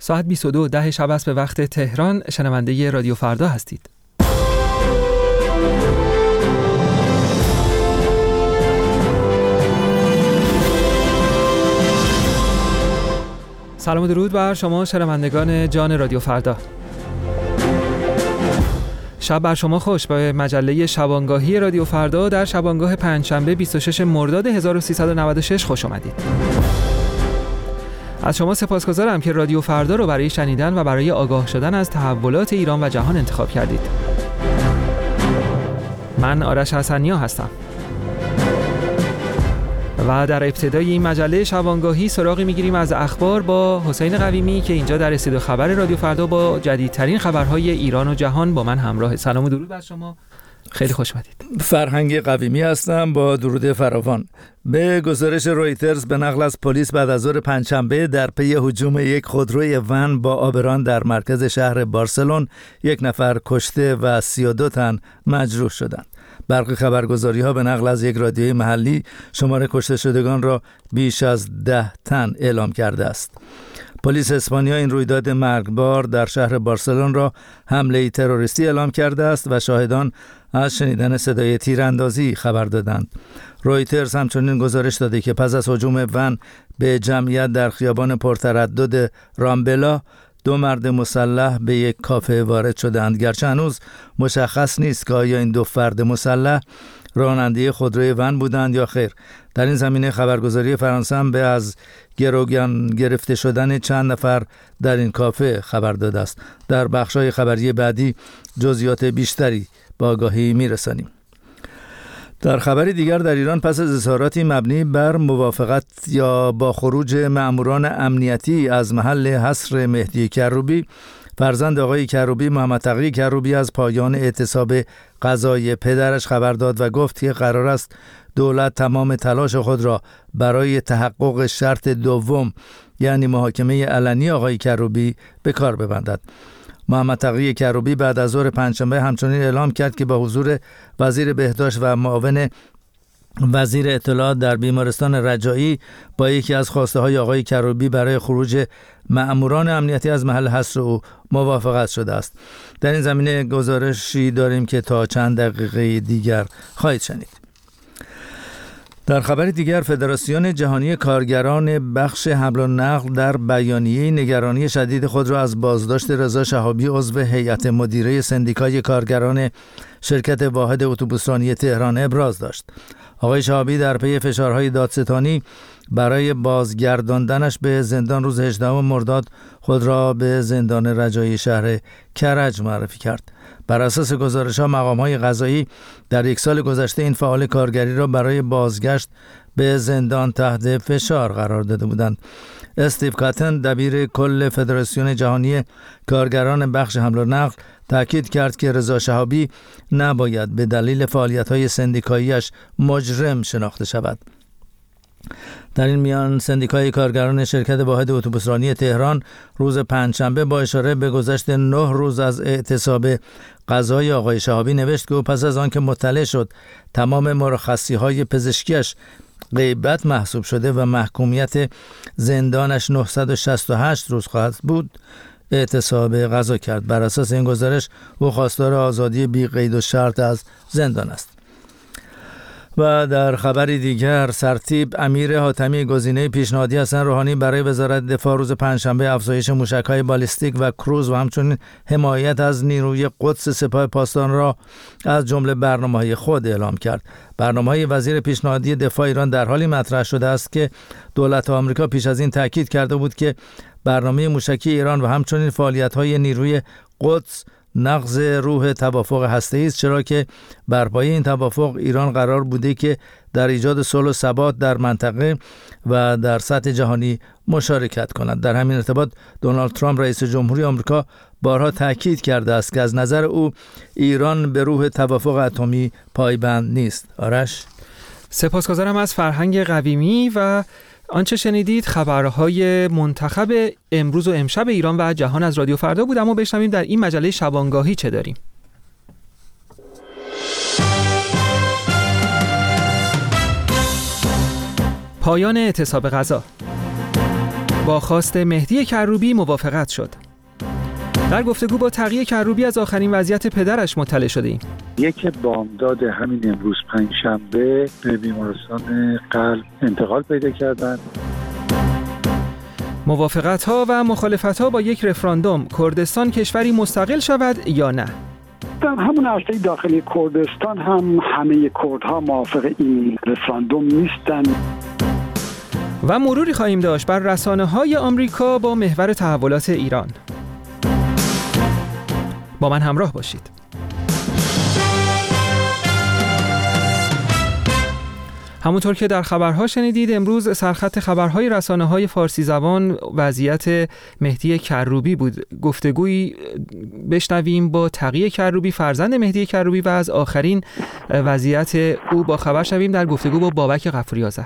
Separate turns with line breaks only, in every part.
ساعت 22:10 شب است به وقت تهران. شنونده رادیو فردا هستید. سلام و درود بر شما شنوندگان جان رادیو فردا. شب بر شما خوش. به مجله شبانگاهی رادیو فردا در شبانگاه پنجشنبه 26 مرداد 1396 خوش آمدید. از شما سپاسگزارم که رادیو فردا رو برای شنیدن و برای آگاه شدن از تحولات ایران و جهان انتخاب کردید. من آرش حسنیا هستم. و در ابتدای این مجله شبانگاهی سراغی میگیریم از اخبار با حسین قویمی که اینجا در استودیو خبر رادیو فردا با جدیدترین خبرهای ایران و جهان با من همراه. سلام و درود بر شما. خیلی خوش اومدید.
فرهنگ قویمی هستم با درود فراوان. به گزارش رویترز به نقل از پلیس بعد از ظهر پنجشنبه در پی هجوم یک خودروی ون با آبران در مرکز شهر بارسلون 1 نفر کشته و 32 تن مجروح شدند. برخی خبرگزاری‌ها به نقل از یک رادیوی محلی شمار کشته شدگان را بیش از 10 تن اعلام کرده است. پلیس اسپانیا این رویداد مرگبار در شهر بارسلون را حمله تروریستی اعلام کرده است و شاهدان از شنیدن صدای تیراندازی خبر دادند. رویترز همچنین گزارش داده که پس از هجوم ون به جمعیت در خیابان پرتردد رامبلا 2 مرد مسلح به یک کافه وارد شدند، گرچه هنوز مشخص نیست که آیا این 2 فرد مسلح راننده خودروی ون بودند یا خیر. در این زمینه خبرگزاری فرانسه هم به از گروگان گرفته شدن چند نفر در این کافه خبر داده است. در بخش‌های خبری بعدی جزئیات بیشتری با آگاهی میرسانیم. در خبری دیگر در ایران پس از اظهاراتی مبنی بر موافقت یا با خروج مأموران امنیتی از محل حصر مهدی کروبی، فرزند آقای کروبی محمد تقی کروبی از پایان اعتصاب قضایی پدرش خبر داد و گفت که قرار است دولت تمام تلاش خود را برای تحقق شرط دوم یعنی محاکمه علنی آقای کروبی به کار ببندد. محمد تقی کروبی بعد از ظهر پنجشنبه همچنین اعلام کرد که با حضور وزیر بهداشت و معاون وزیر اطلاعات در بیمارستان رجایی با یکی از خواسته های آقای کروبی برای خروج مأموران امنیتی از محل حصر او موافقت شده است. در این زمینه گزارشی داریم که تا چند دقیقه دیگر خواهید شنید. در خبر دیگر فدراسیون جهانی کارگران بخش حمل و نقل در بیانیه نگرانی شدید خود را از بازداشت رضا شهابی عضو هیئت مدیره سندیکای کارگران شرکت واحد اتوبوسرانی تهران ابراز داشت. آقای شهابی در پی فشارهای دادستانی برای بازگرداندنش به زندان روز 18 مرداد خود را به زندان رجایی شهر کرج معرفی کرد. بر اساس گزارش‌ها مقام‌های قضایی در 1 سال گذشته این فعال کارگری را برای بازگشت به زندان تحت فشار قرار داده بودند. استیو کاتن دبیر کل فدراسیون جهانی کارگران بخش حمل و نقل تاکید کرد که رضا شهابی نباید به دلیل فعالیت‌های سندیکایی‌اش مجرم شناخته شود. در این میان سندیکای کارگران شرکت واحد اتوبوسرانی تهران روز پنجشنبه با اشاره به گذشت 9 روز از اعتصاب قضایی آقای شهابی نوشت که او پس از آن که مطلع شد تمام مرخصی‌های پزشکیش غیبت محسوب شده و محکومیت زندانش 968 روز خواهد بود اعتصاب قضا کرد. بر اساس این گزارش او خواستار آزادی بی قید و شرط از زندان است. و در خبری دیگر سرتیپ امیر حاتمی گزینه پیشنهادی حسن روحانی برای وزارت دفاع روز پنجشنبه افزایش موشک‌های بالیستیک و کروز و همچنین حمایت از نیروی قدس سپاه پاسداران را از جمله برنامه‌های خود اعلام کرد. برنامه‌های وزیر پیشنهادی دفاع ایران در حالی مطرح شده است که دولت آمریکا پیش از این تاکید کرده بود که برنامه موشکی ایران و همچنین فعالیت‌های نیروی قدس نقض روح توافق هسته‌ای است، چرا که بر پایه این توافق ایران قرار بوده که در ایجاد صلح و ثبات در منطقه و در سطح جهانی مشارکت کند. در همین ارتباط دونالد ترامپ رئیس جمهوری آمریکا بارها تاکید کرده است که از نظر او ایران به روح توافق اتمی پایبند نیست. آرش،
سپاسگزارم از فرهنگ قویمی. و آنچه شنیدید خبرهای منتخب امروز و امشب ایران و جهان از رادیو فردا بود. اما بشنویم در این مجله شبانگاهی چه داریم. پایان اعتصاب غذا. با خواست مهدی کروبی موافقت شد. در گفتگو با تقی کروبی از آخرین وضعیت پدرش مطلع شدیم.
یک بامداد همین امروز پنجشنبه به بیمارستان قلب انتقال پیدا کردند.
موافقت‌ها و مخالفت‌ها با یک رفراندوم، کردستان کشوری مستقل شود یا نه؟
در همون عرصه داخلی کردستان هم همه کردها موافق این رفراندوم نیستند.
و مروری خواهیم داشت بر رسانه‌های آمریکا با محور تحولات ایران. با من همراه باشید. همونطور که در خبرها شنیدید، امروز سرخط خبرهای رسانه‌های فارسی زبان وضعیت مهدی کروبی بود. گفتگویی بشنویم با تقی کروبی، فرزند مهدی کروبی، و از آخرین وضعیت او با خبر شویم در گفتگو با بابک غفوری آذر.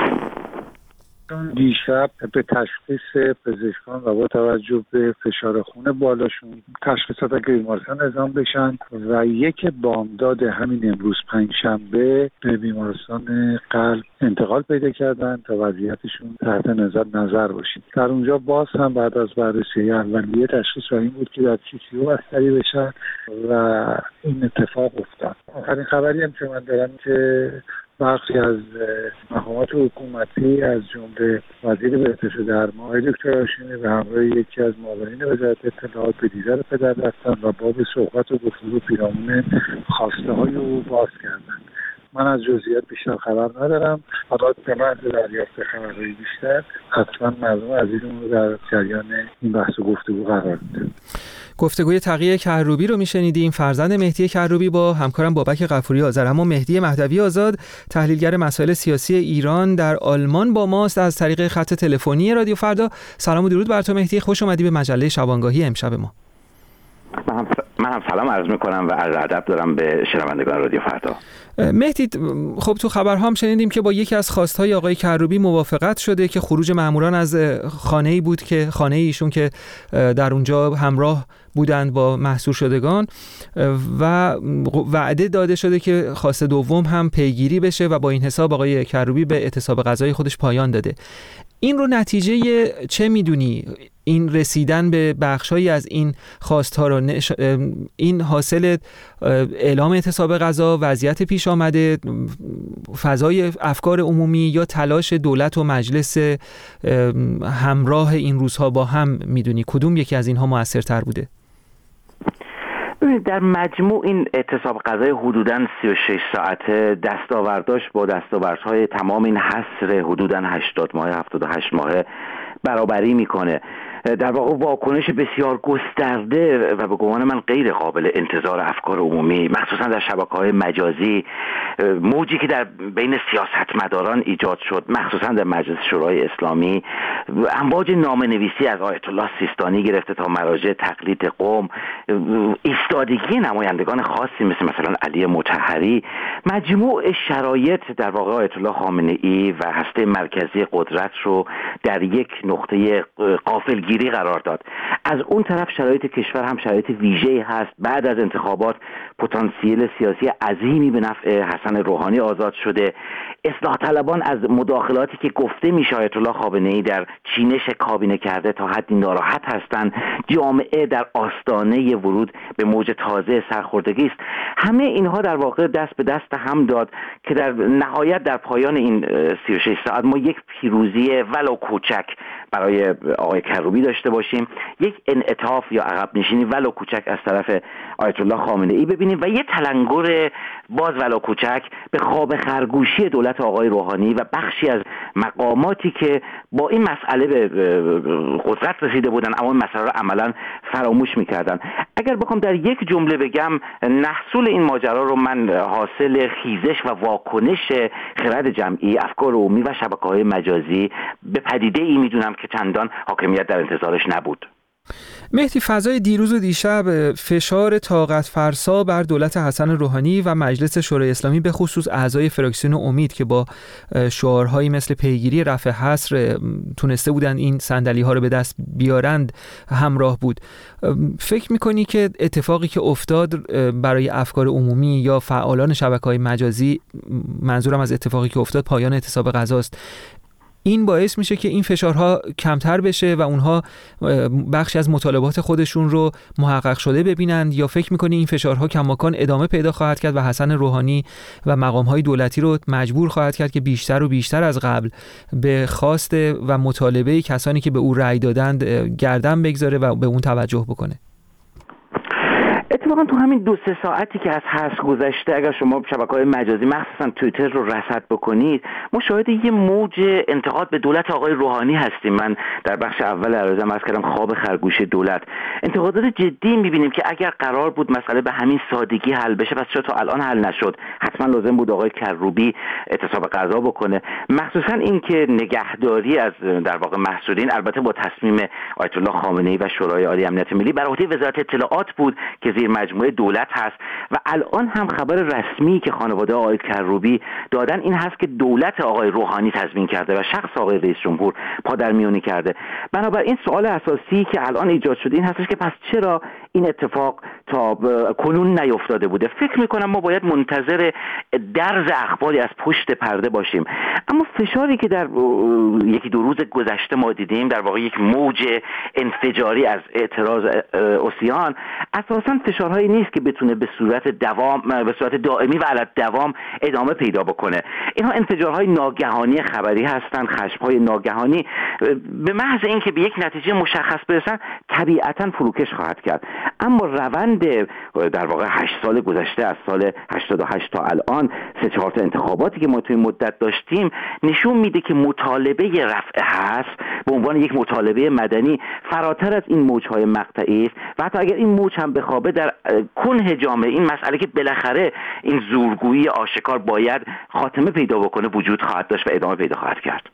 دیشب به تشخیص پزشکان و با توجه به فشار خون بالاشون تشخیصات اگر بیمارستان اعزام بشن و یک بامداد همین امروز پنجشنبه به بیمارستان قلب انتقال پیدا کردن تا وضعیتشون تحت نظر باشید. در اونجا باز هم بعد از بررسی اولیه تشخیص این بود که در CCU بستری بشن و این اتفاق افتاد. آخرین خبری هم که من دارم که بخشی از مقامات حکومتی از جمله وزیر بهداشت درمان آقای دکتر هاشمی به همراه یکی از معاونین وزارت اطلاعات به دیدار پدر رفتن و باب صحبت و گفتگو پیرامون خواسته های او باز کردند. من از جزئیات بیشتر خبر ندارم، فقط به محض دریافت خبرهای بیشتر حتما مردم عزیزمون رو در جریان این بحث و گفتگو قرار میدیم.
گفتگوی تقی کروبی رو میشنیدیم، فرزند مهدی کروبی با همکارم بابک غفوری آذر. اما مهدی مهدوی آزاد، تحلیلگر مسائل سیاسی ایران در آلمان با ماست از طریق خط تلفنی رادیو فردا. سلام و درود بر تو مهدی، خوش اومدی به مجله شبانگاهی امشب ما.
من هم سلام عرض میکنم و عرض ادب دارم به شنوندگان رادیو فردا.
مهدی، خب تو خبرها هم شنیدیم که با یکی از خواستهای آقای کروبی موافقت شده که خروج ماموران از خانه‌ای بود که خانه ایشون که در اونجا همراه بودند با محصور شدگان، و وعده داده شده که خواست دوم هم پیگیری بشه و با این حساب آقای کروبی به اعتصاب غذایی خودش پایان داده. این رو نتیجه چه میدونی؟ این رسیدن به بخشایی از این خواستها رو این حاصل اعلام اعتصاب غذا، وضعیت پیش آمده، فضای افکار عمومی، یا تلاش دولت و مجلس همراه این روزها با هم میدونی کدوم یکی از اینها موثرتر بوده؟
در مجموع این اعتصاب غذای حدوداً 36 ساعته با دستاوردهای تمام این حصر حدوداً 80 ماه 78 ماه برابری میکنه. در واقع واکنش بسیار گسترده و به گمان من غیر قابل انتظار افکار عمومی، مخصوصا در شبکه‌های مجازی، موجی که در بین سیاستمداران ایجاد شد، مخصوصا در مجلس شورای اسلامی، امواج نامه‌نویسی از آیت الله سیستانی گرفته تا مراجع تقلید قوم، ایستادگی نمایندگان خاصی مثلا علی مطهری، مجموع شرایط در واقع آیت الله خامنه‌ای و هسته مرکزی قدرت رو در یک نقطه غافلگیری قرار داد. از اون طرف شرایط کشور هم شرایط ویژه‌ای هست. بعد از انتخابات پتانسیل سیاسی عظیمی به نفع حسن روحانی آزاد شده. اصلاح طلبان از مداخلاتی که گفته میشه آیت الله خامنه‌ای در چینش کابینه کرده تا حدی ناراحت هستند. جامعه در آستانه ورود به موج تازه سرخوردگی است. همه اینها در واقع دست به دست هم داد که در نهایت در پایان این 36 ساعت ما یک پیروزی ولو کوچک برای آقای کروبی داشته باشیم، یک انعطاف یا عقب نشینی ولو کوچک از طرف آیت الله خامنه‌ای ببینیم و یک تلنگر باز ولو کوچک به خواب خرگوشی دولت آقای روحانی و بخشی از مقاماتی که با این مسئله به قدرت رسیده بودن اما این مسئله رو عملا فراموش می‌کردن. اگر بخوام در یک جمله بگم، محصول این ماجرا رو من حاصل خیزش و واکنش خرد جمعی، افکار عمومی و شبکه‌های مجازی به پدیده ای می‌دونم که چندان حاکمیت در انتظارش نبود.
مهدی، فضای دیروز و دیشب فشار طاقت فرسا بر دولت حسن روحانی و مجلس شورای اسلامی به خصوص اعضای فراکسیون امید که با شعارهایی مثل پیگیری رفع حصر تونسته بودند این صندلی‌ها رو به دست بیارند همراه بود. فکر می‌کنی که اتفاقی که افتاد برای افکار عمومی یا فعالان شبکه‌های مجازی، منظورم از اتفاقی که افتاد پایان اعتصاب غذاست، این باعث میشه که این فشارها کمتر بشه و اونها بخشی از مطالبات خودشون رو محقق شده ببینند، یا فکر میکنی این فشارها کماکان ادامه پیدا خواهد کرد و حسن روحانی و مقامهای دولتی رو مجبور خواهد کرد که بیشتر و بیشتر از قبل به خواست و مطالبه کسانی که به او رأی دادند گردن بگذاره و به اون توجه بکنه؟
اتفاقا تو همین 2-3 ساعتی که از حذف گذشته، اگر شما شبکه‌های مجازی مخصوصا توییتر رو رصد بکنید، ما شاهد یه موج انتقاد به دولت آقای روحانی هستیم. من در بخش اول عرضم عرض کردم خواب خرگوش دولت. انتقادات جدی می‌بینیم که اگر قرار بود مسئله به همین سادگی حل بشه، پس چرا تا الان حل نشد؟ حتما لازم بود آقای کروبی اعتصاب غذا بکنه. مخصوصا اینکه نگهداری از در واقع محصولین، البته با تصمیم آیت الله خامنه‌ای و شورای عالی امنیت ملی، بر عهده وزارت اطلاعات بود که زیر مجموعه دولت هست و الان هم خبر رسمی که خانواده آقای کروبی دادن این هست که دولت آقای روحانی تضمین کرده و شخص آقای رئیس جمهور پادرمیونی کرده. بنابراین سوال اساسی که الان ایجاد شده این هستش که پس چرا این اتفاق تا کنون نیفتاده بوده؟ فکر میکنم ما باید منتظر درز اخباری از پشت پرده باشیم. اما فشاری که در 1-2 روز گذشته ما دیدیم، در واقع یک موج انفجاری از اعتراض عصیان، اساساً فشارهایی نیست که بتونه به صورت دائمی و علی دوام ادامه پیدا بکنه. اینها انفجارهای ناگهانی خبری هستند، خشم‌های ناگهانی به محض اینکه به یک نتیجه مشخص برسن طبیعتاً فروکش خواهد کرد. اما روند در واقع 8 سال گذشته، از سال 88 تا الان 3-4 تا انتخاباتی که ما توی مدت داشتیم، نشون میده که مطالبه رفع حذف به عنوان یک مطالبه مدنی فراتر از این موج‌های مقطعی است و حتی اگر این موج هم بخوابه در کنه جامعه این مسئله که بالاخره این زورگویی آشکار باید خاتمه پیدا بکنه وجود خواهد داشت و ادامه پیدا خواهد کرد.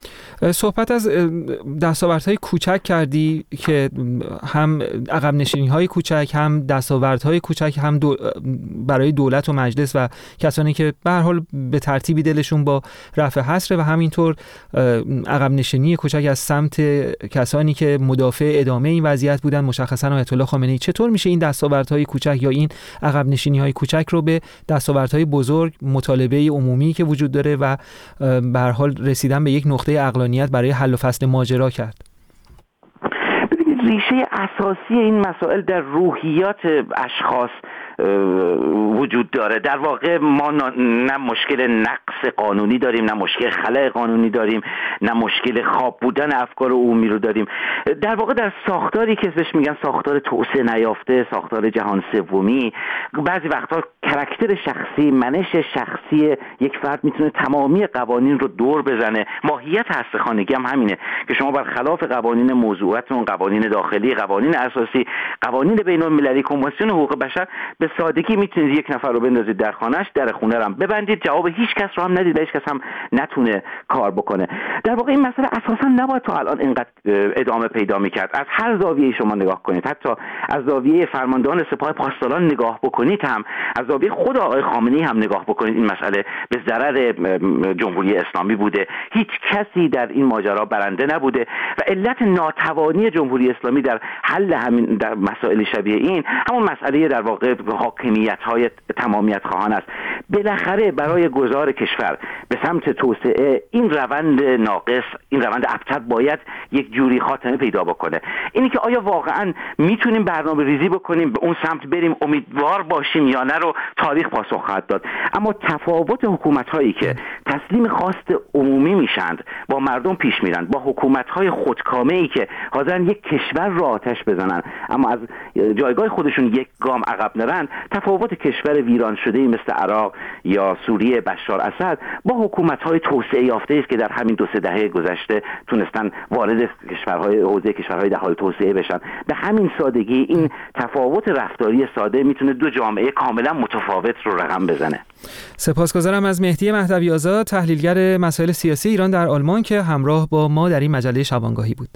صحبت از دستاوردهای کوچک کردی که هم عقب نشینی‌های کوچک، هم دستاوردهای کوچک، هم برای دولت و مجلس و کسانی که به هر حال به ترتیبی دلشون با رفع حصر و همینطور عقب نشینی کوچک از سمت کسانی که مدافع ادامه این وضعیت بودن، مشخصا آیت الله خامنه‌ای. چطور میشه این دستاوردهای کوچک یا این عقب نشینی‌های کوچک رو به دستاوردهای بزرگ، مطالبه عمومی که وجود داره و به هر حال رسیدن به یک نقطه عقلانیت برای حل و فصل ماجرا کرد؟
ببینید، ریشه اساسی این مسائل در روحیات اشخاص وجود داره. در واقع ما نه مشکل نقص قانونی داریم، نه مشکل خلأ قانونی داریم، نه مشکل خواب بودن افکار عمومی رو داریم. در واقع در ساختاری که ازش میگن ساختار توسعه نیافته، ساختار جهان سومی، بعضی وقتا کاراکتر شخصی، منش شخصی یک فرد میتونه تمامی قوانین رو دور بزنه. ماهیت هسته خانگی هم همینه که شما برخلاف قوانین موضوعاتون، قوانین داخلی، قوانین اساسی، قوانین بین‌المللی، کنوانسیون حقوق بشر، به سادگی میتونید یک نفر رو بندازید در خانه‌اش، در خونه رو هم ببندید، جواب هیچ کس رو هم ندید، هیچ کس هم نتونه کار بکنه. در واقع این مسئله اساسا نباید تا الان اینقدر ادامه پیدا میکرد. از هر زاویه‌ای شما نگاه کنید، حتی از زاویه فرماندهان سپاه پاسداران نگاه بکنید، هم از زاویه خود آقای خامنه‌ای هم نگاه بکنید، این مسئله به ضرر جمهوری اسلامی بوده. هیچ کسی در این ماجرا برنده نبوده و علت ناتوانی جمهوری اسلامی در حل همین در مسائل شبیه این همون مسئله در واقع حاکمیت‌های تمامیت خواهان است. بالاخره برای گذار کشور به سمت توسعه این روند ناقص، این روند ابتر باید یک جوری خاتمه پیدا بکنه. اینی که آیا واقعا میتونیم برنامه ریزی بکنیم به اون سمت بریم، امیدوار باشیم یا نه، رو تاریخ پاسخ خواهد داد. اما تفاوت حکومت‌هایی که تسلیم خواست عمومی میشند، با مردم پیش میرند، با حکومت‌های خودکامه‌ای که حاضرن یک کشور را آتش بزنن اما از جایگاه خودشون یک گام عقب نرن، تفاوت کشور ویران شده‌ای مثل عراق یا سوریه بشار اسد با حکومت‌های توسعه یافته است که در همین 2-3 دهه گذشته تونستن وارد حوزه کشورهای در حال توسعه بشن. به همین سادگی این تفاوت رفتاری ساده میتونه دو جامعه کاملا متفاوت رو رقم بزنه.
سپاسگزارم از مهدی مهدوی آزاد، تحلیلگر مسائل سیاسی ایران در آلمان، که همراه با ما در این مجله شبانگاهی بود.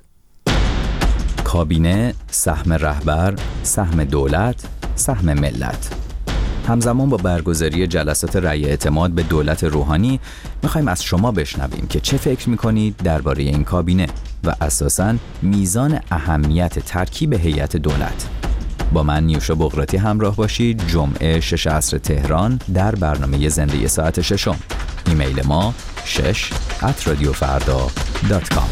کابینه، سهم رهبر، سهم دولت، سهم ملت. همزمان با برگزاری جلسات رأی اعتماد به دولت روحانی می‌خوایم از شما بشنویم که چه فکر می‌کنید درباره این کابینه و اساساً میزان اهمیت ترکیب هیئت دولت. با من نیوشا بغراتی همراه باشید جمعه 6 عصر تهران در برنامه زنده ساعت 6. ایمیل ما 6@radiofarda.com.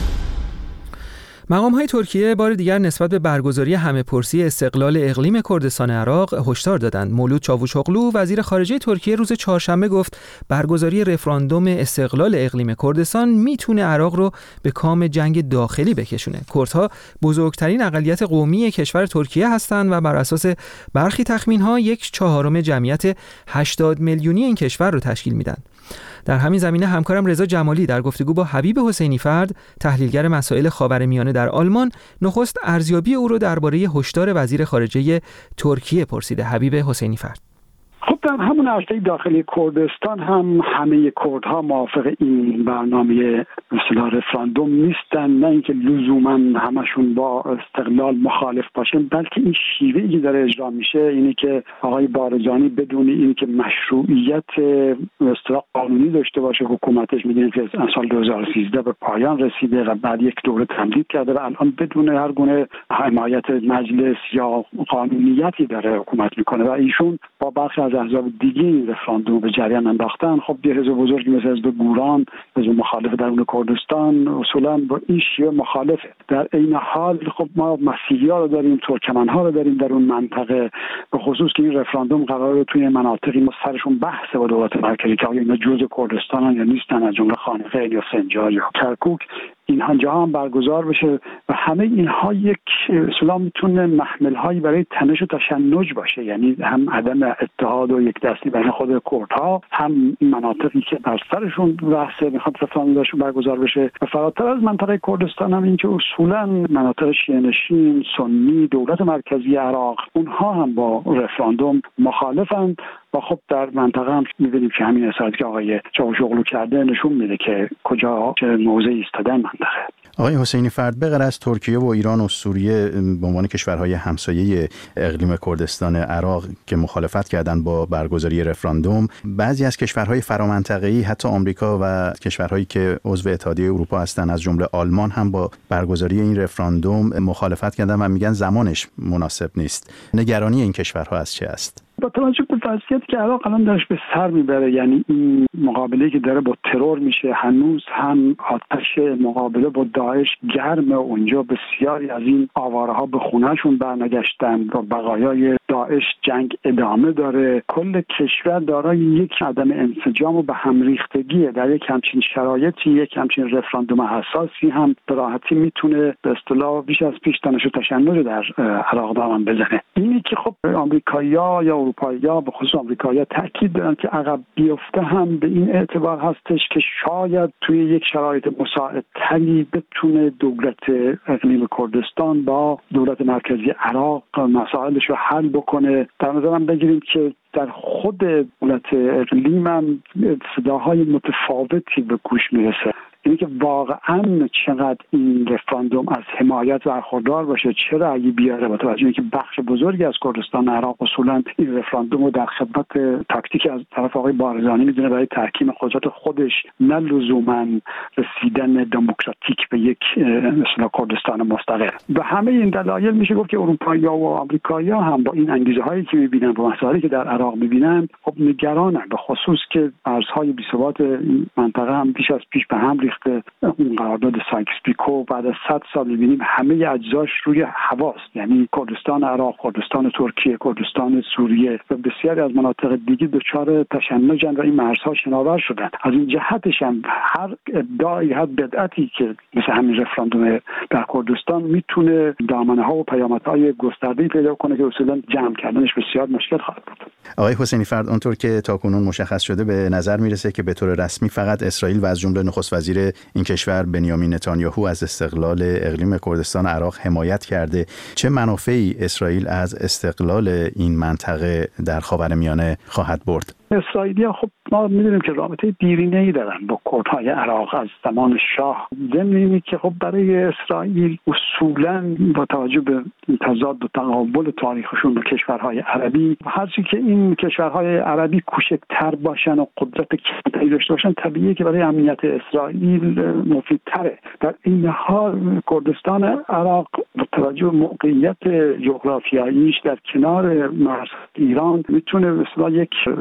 مقام‌های ترکیه بار دیگر نسبت به برگزاری همه‌پرسی استقلال اقلیم کردستان عراق هشدار دادند. مولود چاوشوغلو وزیر خارجه ترکیه روز چهارشنبه گفت برگزاری رفراندوم استقلال اقلیم کردستان میتونه عراق رو به کام جنگ داخلی بکشونه. کردها بزرگترین اقلیت قومی کشور ترکیه هستند و بر اساس برخی تخمین‌ها 1/4 جمعیت 80 میلیونی این کشور رو تشکیل میدن. در همین زمینه همکارم رضا جمالی در گفتگو با حبیب حسینی فرد، تحلیلگر مسائل خاورمیانه در آلمان، نخست ارزیابی او را درباره هشدار وزیر خارجه ترکیه پرسیده. حبیب حسینی فرد:
خب در همون عرصه داخلی کردستان هم همه کردها موافق این برنامه مثلا رفراندوم نیستن، نه اینکه لزوما همشون با استقلال مخالف باشن، بلکه این شیوهی که داره اجرا میشه اینه که آقای بارزانی بدون اینکه مشروعیت اصطلاح قانونی داشته باشه حکومتش، میدونیم که از سال 2013 به پایان رسیده و بعد یک دوره تمدید کرده و الان بدون هر گونه حمایت مجلس یا قانونیتی داره حکومت میکنه و ایشون با برخی از احزاب دیگه این رفراندوم به جریان انداختن. خب یه حزب بزرگی مثل حزب گوران، حزب مخالف درون کردستان، اصولا با این شیوه مخالفه. در این حال خب ما مسیحی‌ها رو داریم، ترکمن‌ها رو داریم در اون منطقه، به خصوص که این رفراندوم قراره توی مناطقی سرشون بحث با دولت مرکزی که آیا اینا جزء کردستانن یا نیستن، از جمله خانقه یا سنجار یا کرکوک، اینها جا هم برگزار بشه و همه اینها یک اصلا میتونه محمل‌هایی برای تنش و تشنج باشه، یعنی هم عدم اتحاد و یک دستی بین خود کردها، هم این مناطقی که بر سرشون بحث میخواد رفراندومشون برگزار بشه و فراتر از منطقه کردستان هم این که اصولا مناطق شیعه‌نشین، سنی، دولت مرکزی عراق، اونها هم با رفراندوم مخالفن و خب در منطقه هم می‌بینیم که همین اصالتی که آقای چاوشوغلو کرده نشون میده که کجا چه موضعی ایستادن منطقه.
آقای حسینی فرد، به غیر از ترکیه و ایران و سوریه به عنوان کشورهای همسایه اقلیم کردستان عراق که مخالفت کردند با برگزاری رفراندوم، بعضی از کشورهای فرامنطقه‌ای حتی آمریکا و کشورهایی که عضو اتحادیه اروپا هستند از جمله آلمان هم با برگزاری این رفراندوم مخالفت کردند و میگن زمانش مناسب نیست. نگرانی این کشورها از چه است؟
با توجه به وضعیتی که عراق الان داشت به سر میبره، یعنی این مقابله که داره با ترور میشه، هنوز هم آتش مقابله با داعش گرمه اونجا، بسیاری از این آوارها به خونهشون برنگشتن و بقایای داعش جنگ ادامه داره. کل کشور دارای یک عدم انسجام و به هم ریختگیه. در یک همچین شرایطی یک همچین رفراندوم حساسی هم به راحتی میتونه به اصطلاح بیش از پیش تنش و تشنج در عراق دارن بزنه. اینی که خب آمریکایی‌ها یا اروپایی‌ها، به خصوص آمریکایی‌ها تاکید دارن که عقب بیفته هم به این اعتبار هستش که شاید توی یک شرایط مساعدتری بتونه دولت اقلیم کردستان با دولت مرکزی عراق مسائلش رو حل بکنه. در نظرم بگیریم که در خود دولت اقلیم هم صداهای متفاوتی به گوش میرسه. اینی که واقعا چقدر این رفراندوم از حمایت برخوردار باشه، چه رأیی بیاره، با توجه اینکه بخش بزرگی از کردستان عراق اصولا این رفراندوم رو در خدمت تاکتیک از طرف آقای بارزانی میدونه برای تحکیم قدرت خودش، نه لزوما رسیدن دموکراتیک به یک مثلا کردستان مستقل. به همه این دلایل میشه گفت که اروپایی‌ها و آمریکایی‌ها هم با این انگیزه‌هایی که می‌بینن و مسائلی که در عراق می‌بینن خب نگرانن، به خصوص که ارزهای بی‌ثبات منطقه هم بیش از پیش به هم اون قرارداد سایکس پیکو بعد از 100 سال می‌بینیم همه اجزاش روی هواست، یعنی کردستان عراق، کردستان ترکیه، کردستان سوریه و بسیاری از مناطق دیگه دچار تشنجن و این مرزها شناور شدن. از این جهتش هم هر ادعایی، هر بدعتی که مثل همین رفراندوم در کردستان میتونه دامنه‌ها و پیامدهای گسترده‌ای پیدا کنه که اصولا جمع کردنش بسیار مشکل خواهد بود.
آقای حسینی فرد، اونطور که تاکنون مشخص شده به نظر میرسه که به طور رسمی فقط اسرائیل و از جمله نخست وزیر این کشور بنیامین نتانیاهو از استقلال اقلیم کردستان عراق حمایت کرده. چه منافعی اسرائیل از استقلال این منطقه در خاورمیانه خواهد برد؟
اسرائیلی‌ها خب ما می‌دونیم که رابطه دیرینه‌ای دارن با کردهای عراق از زمان شاه. ضمن اینه که خب برای اسرائیل اصولاً با توجه به تضاد و تقابل تاریخشون با کشورهای عربی، هرچی که این کشورهای عربی کوچکتر باشن و قدرت کمتری داشته باشن، طبیعیه که برای امنیت اسرائیل مفیدتره. در این حال کردستان عراق با توجه به موقعیت جغرافیاییش در کنار مرز ایران میتونه به اصطلاح یک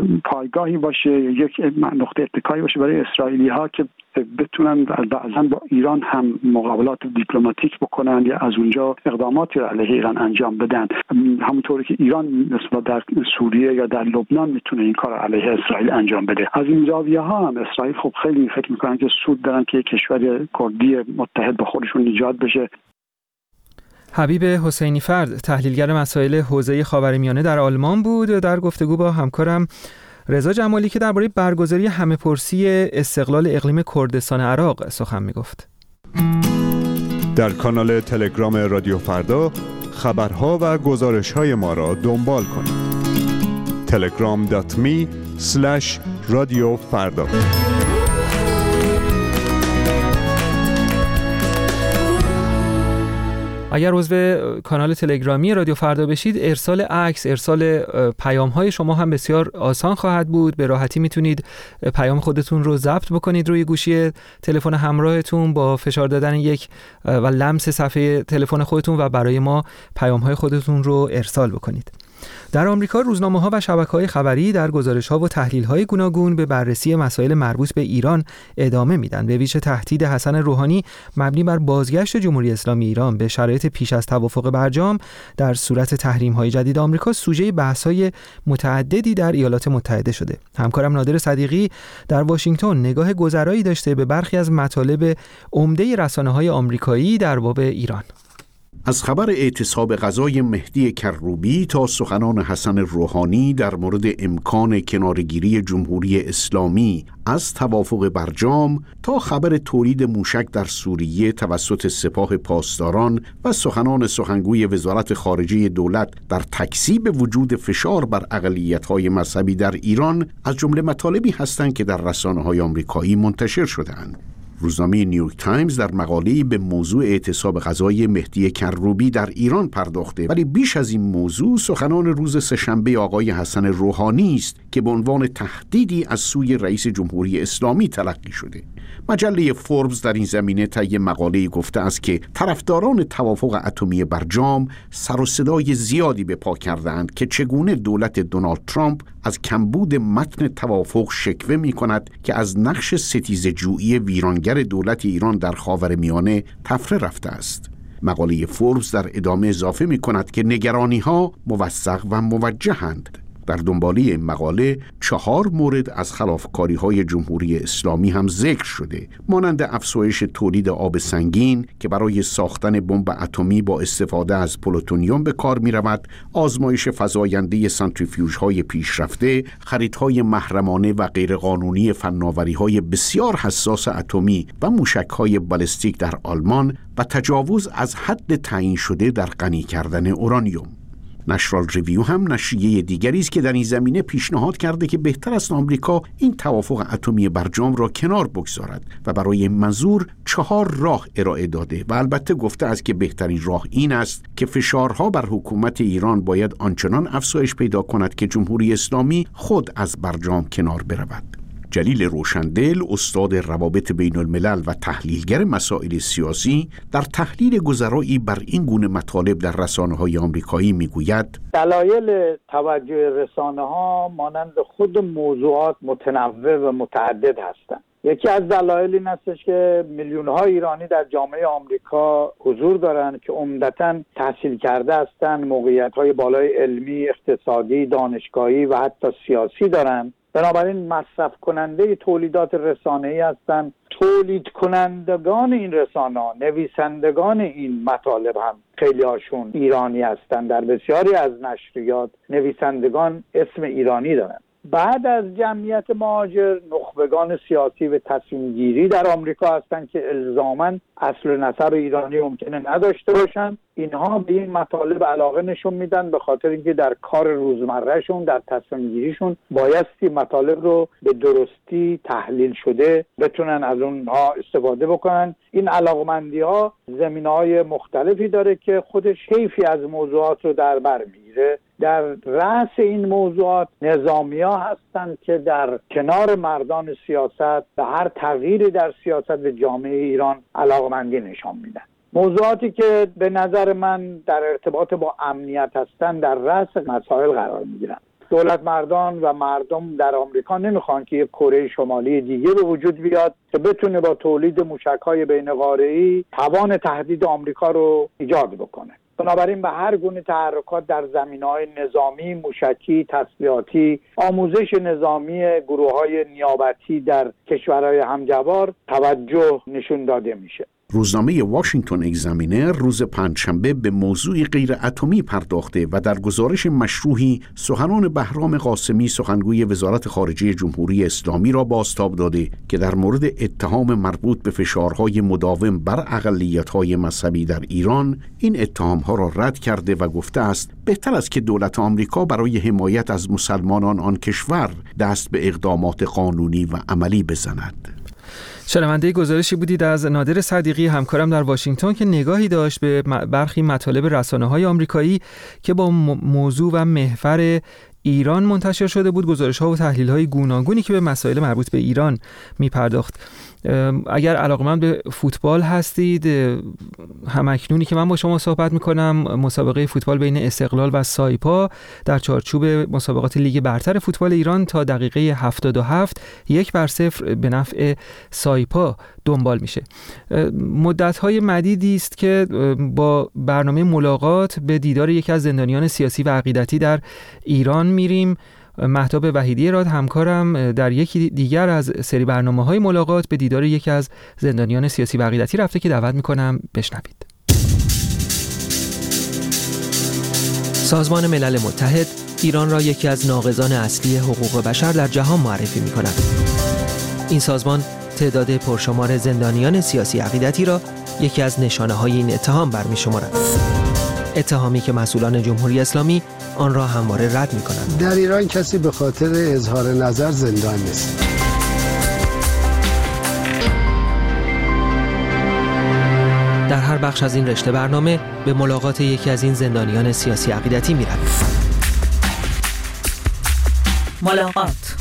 جایگاهی باشه، یک نقطه اتکایی باشه برای اسرائیلی‌ها که بتونن بعضا با ایران هم مقابلات دیپلماتیک بکنن یا از اونجا اقداماتی را علیه ایران انجام بدن، همونطوری که ایران مثلا در سوریه یا در لبنان میتونه این کار علیه اسرائیل انجام بده. از این زاویه ها هم اسرائیل خب خیلی فکر میکنن که سود دارن که کشور کردی متحد با خودشون ایجاد بشه.
حبیب حسینی فرد، تحلیلگر مسائل حوزه خاورمیانه در آلمان بود، در گفتگو با همکارم رضا جمالی که درباره برگزاری همه‌پرسی استقلال اقلیم کردستان عراق سخن میگفت.
در کانال تلگرام رادیو فردا خبرها و گزارش‌های ما را دنبال کنید. telegram.me/radiofarda.
اگر عضو کانال تلگرامی رادیو فردا بشید، ارسال عکس، ارسال پیام‌های شما هم بسیار آسان خواهد بود. به راحتی میتونید پیام خودتون رو ضبط بکنید روی گوشی تلفن همراهتون با فشار دادن یک و لمس صفحه تلفن خودتون و برای ما پیام‌های خودتون رو ارسال بکنید. در آمریکا روزنامه‌ها و شبکه‌های خبری در گزارش‌ها و تحلیل‌های گوناگون به بررسی مسائل مربوط به ایران ادامه میدن. به ویژه تهدید حسن روحانی مبنی بر بازگشت جمهوری اسلامی ایران به شرایط پیش از توافق برجام در صورت تحریم‌های جدید آمریکا سوژه بحث‌های متعددی در ایالات متحده شده. همکارم نادر صدیقی در واشنگتن نگاه گذرایی داشته به برخی از مطالب عمده رسانه‌های آمریکایی در باب ایران.
از خبر اعتصاب غذای مهدی کروبی تا سخنان حسن روحانی در مورد امکان کنارگیری جمهوری اسلامی از توافق برجام تا خبر تولید موشک در سوریه توسط سپاه پاسداران و سخنان سخنگوی وزارت خارجه دولت در تکذیب وجود فشار بر اقلیت‌های مذهبی در ایران از جمله مطالبی هستند که در رسانه‌های آمریکایی منتشر شده‌اند. روزنامه نیویورک تایمز در مقاله‌ای به موضوع اعتصاب غذای مهدی کروبی در ایران پرداخته، ولی بیش از این موضوع سخنان روز سه‌شنبه آقای حسن روحانی است که به عنوان تهدیدی از سوی رئیس جمهوری اسلامی تلقی شده. مجله فوربس در این زمینه طی مقاله‌ای گفته است که طرفداران توافق اتمی برجام سر و صدای زیادی به پا کردند که چگونه دولت دونالد ترامپ از کمبود متن توافق شکوه می‌کند که از نقش ستیزه‌جویی ویرانگر دولت ایران در خاورمیانه طفره رفته است. مقاله فوربس در ادامه اضافه می‌کند که نگرانی‌ها موثق و موجه‌اند. در دنباله این مقاله 4 مورد از خلافکاری‌های جمهوری اسلامی هم ذکر شده، مانند افزایش تولید آب سنگین که برای ساختن بمب اتمی با استفاده از پلوتونیوم به کار می‌رود، آزمایش فزاینده سانتریفیوژهای پیشرفته، خریدهای محرمانه و غیرقانونی فناوری‌های بسیار حساس اتمی و موشک‌های بالستیک در آلمان و تجاوز از حد تعیین شده در غنی کردن اورانیوم. نشرال ریویو هم نشریه دیگری است که در این زمینه پیشنهاد کرده که بهتر است آمریکا این توافق اتمی برجام را کنار بگذارد و برای این منظور 4 راه ارائه داده و البته گفته است که بهترین راه این است که فشارها بر حکومت ایران باید آنچنان افزایش پیدا کند که جمهوری اسلامی خود از برجام کنار برود. جلیل روشندل، استاد روابط بین الملل و تحلیلگر مسائل سیاسی، در تحلیل گذرایی بر این گونه مطالب در رسانه‌های آمریکایی میگوید
دلایل توجه رسانه‌ها مانند خود موضوعات متنوع و متعدد هستند. یکی از دلایل این هستش که میلیون‌ها ایرانی در جامعه آمریکا حضور دارند که عمدتاً تحصیل کرده هستند، موقعیت‌های بالای علمی، اقتصادی، دانشگاهی و حتی سیاسی دارند. بنابراین مصرف کننده تولیدات رسانه‌ای هستند. تولید کنندگان این رسانه‌ها، نویسندگان این مطالب هم خیلی هاشون ایرانی هستند. در بسیاری از نشریات نویسندگان اسم ایرانی دارند. بعد از جمعیت مهاجر، نخبگان سیاسی و تصمیم گیری در آمریکا هستند که الزاماً اصل و نسب ایرانی ممکنه نداشته باشند. اینها به این مطالب علاقه نشون میدن به خاطر اینکه در کار روزمرهشون، در تصمیم گیریشون بایستی مطالب رو به درستی تحلیل شده بتونن از اونها استفاده بکنن. این علاقمندی‌ها زمینه‌های مختلفی داره که خودش حیفی از موضوعات رو در بر میگیره. در رأس این موضوعات نظامی‌ها هستند که در کنار مردان سیاست به هر تغییری در سیاست جامعه ایران علاقمندی نشان میدن. موضوعاتی که به نظر من در ارتباط با امنیت هستند در رأس مسائل قرار میگیرن. دولت مردان و مردم در آمریکا نمیخوان که یک کره شمالی دیگه به وجود بیاد که بتونه با تولید موشک‌های بین‌قاره‌ای توان تهدید آمریکا رو ایجاد بکنه. بنابراین به هر گونه تحرکات در زمینه‌های نظامی، موشکی، تسلیحاتی، آموزش نظامی گروه‌های نیابتی در کشورهای همجوار توجه نشون داده میشه.
روزنامه واشنگتن اگزامینر روز پنجشنبه به موضوع غیر اتمی پرداخته و در گزارش مشروحی سخنان بهرام قاسمی سخنگوی وزارت خارجه جمهوری اسلامی را بازتاب داده که در مورد اتهام مربوط به فشارهای مداوم بر اقلیت‌های مذهبی در ایران این اتهام‌ها را رد کرده و گفته است بهتر است که دولت آمریکا برای حمایت از مسلمانان آن کشور دست به اقدامات قانونی و عملی بزند.
شنونده گزارشی بودید از نادر صدیقی همکارم در واشنگتن که نگاهی داشت به برخی مطالب رسانه‌های آمریکایی که با موضوع و محور ایران منتشر شده بود، گزارش‌ها و تحلیل‌های گوناگونی که به مسائل مربوط به ایران می‌پرداخت. اگر علاقه‌مند به فوتبال هستید، همکنونی که من با شما صحبت می‌کنم مسابقه فوتبال بین استقلال و سایپا در چارچوب مسابقات لیگ برتر فوتبال ایران تا دقیقه 77 1-0 به نفع سایپا دنبال میشه. مدت‌های مدیدی است که با برنامه ملاقات به دیدار یکی از زندانیان سیاسی و عقیدتی در ایران میریم. مهتاب وحیدی راد همکارم در یکی دیگر از سری برنامه‌های ملاقات به دیدار یکی از زندانیان سیاسی و عقیدتی رفته که دعوت می‌کنم بشنوید.
سازمان ملل متحد ایران را یکی از ناقضان اصلی حقوق بشر در جهان معرفی می‌کند. این سازمان تعداد پرشمار زندانیان سیاسی عقیدتی را یکی از نشانه‌های این اتهام برمی‌شمارد. اتهامی که مسئولان جمهوری اسلامی آن را همواره رد می‌کنند.
در ایران کسی به خاطر اظهار نظر زندان نیست.
در هر بخش از این رشته برنامه به ملاقات یکی از این زندانیان سیاسی عقیدتی می‌رویم.
ملاقات.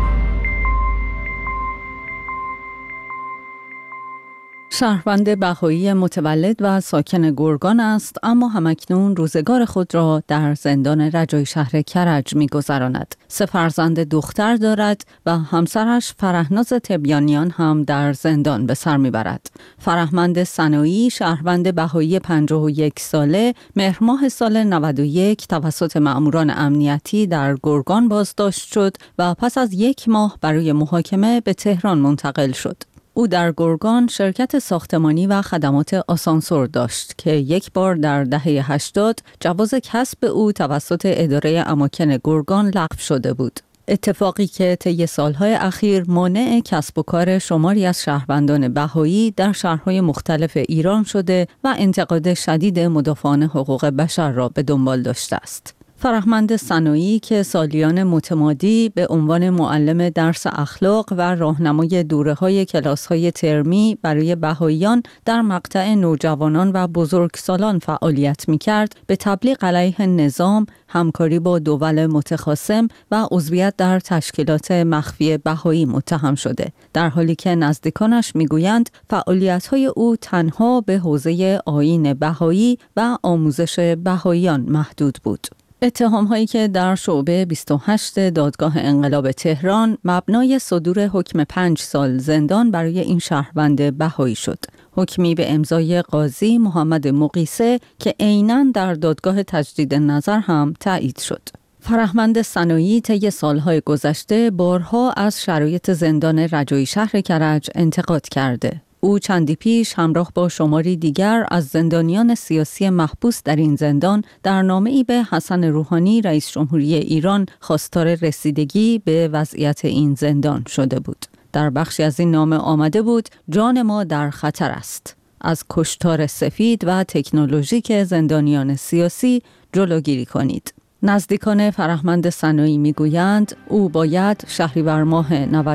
شهروند بهایی متولد و ساکن گرگان است، اما همکنون روزگار خود را در زندان رجای شهر کرج می‌گذراند. 3 فرزند دختر دارد و همسرش فرهناز تبیانیان هم در زندان به سر می‌برد. فرهمند سنایی، شهروند بهایی 51 ساله، مهر ماه سال 91 توسط مأموران امنیتی در گرگان بازداشت شد و پس از 1 ماه برای محاکمه به تهران منتقل شد. او در گرگان شرکت ساختمانی و خدمات آسانسور داشت که یک بار در دهه 80 جواز کسب او توسط اداره اماکن گرگان لغو شده بود. اتفاقی که طی سالهای اخیر مانع کسب و کار شماری از شهروندان بهایی در شهرهای مختلف ایران شده و انتقاد شدید مدافعان حقوق بشر را به دنبال داشته است. فرهمند سنایی که سالیان متمادی به عنوان معلم درس اخلاق و راهنمای دوره‌های کلاس‌های ترمی برای بهائیان در مقطع نوجوانان و بزرگسالان فعالیت می‌کرد، به تبلیغ علیه نظام، همکاری با دول متخاصم و عضویت در تشکیلات مخفی بهایی متهم شده، در حالی که نزدیکانش می‌گویند فعالیت‌های او تنها به حوزه آیین بهایی و آموزش بهائیان محدود بود. اتهام‌هایی که در شعبه 28 دادگاه انقلاب تهران مبنای صدور حکم 5 سال زندان برای این شهروند بهایی شد. حکمی به امضای قاضی محمد مقیسه که عیناً در دادگاه تجدید نظر هم تایید شد. فرهمند سنایی طی سالهای گذشته بارها از شرایط زندان رجایی شهر کرج انتقاد کرده. او چندی پیش همراه با شماری دیگر از زندانیان سیاسی محبوس در این زندان در نامه‌ای به حسن روحانی رئیس جمهوری ایران خواستار رسیدگی به وضعیت این زندان شده بود. در بخشی از این نامه آمده بود جان ما در خطر است. از کشتار سفید و تکنولوژیک زندانیان سیاسی جلوگیری کنید. نزدیکان فرهمند سنایی میگویند او باید شهریور ماه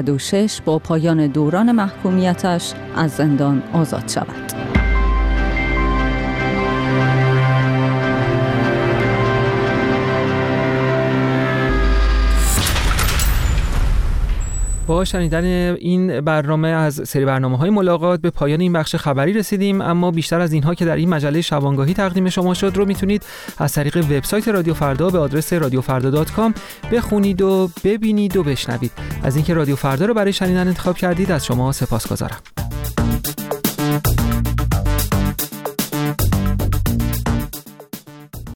96 با پایان دوران محکومیتش از زندان آزاد شود.
با با شنیدن این برنامه از سری برنامه‌های ملاقات به پایان این بخش خبری رسیدیم، اما بیشتر از اینها که در این مجله شبانگاهی تقدیم شما شد رو میتونید از طریق وبسایت رادیو فردا به آدرس radiofarda.com بخونید و ببینید و بشنوید. از اینکه رادیو فردا رو برای شنیدن انتخاب کردید از شما سپاسگزارم.